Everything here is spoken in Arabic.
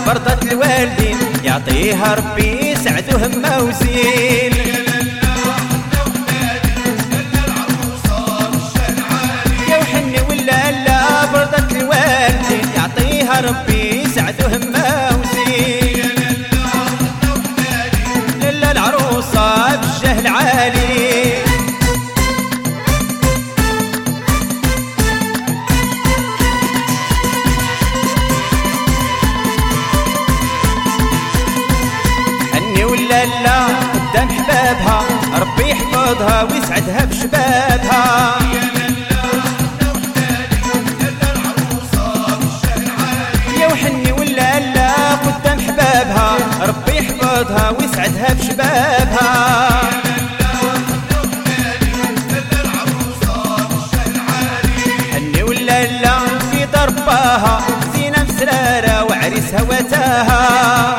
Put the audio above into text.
برضة الوالدين يعطيها ربي سعد وهمة وزين. يا وحني ولا لا برضة الوالدين يعطيها ربي سعد وهمة وزين. للا العروسة بالجاه العالي لا قدام حبابها ربي يحفظها ويسعدها بشبابها. يا وحني ولا لا قدام حبابها ربي يحفظها ويسعدها بشبابها. حني ولا لا في ضرباها زينة مسرارة وعريسها وتاها.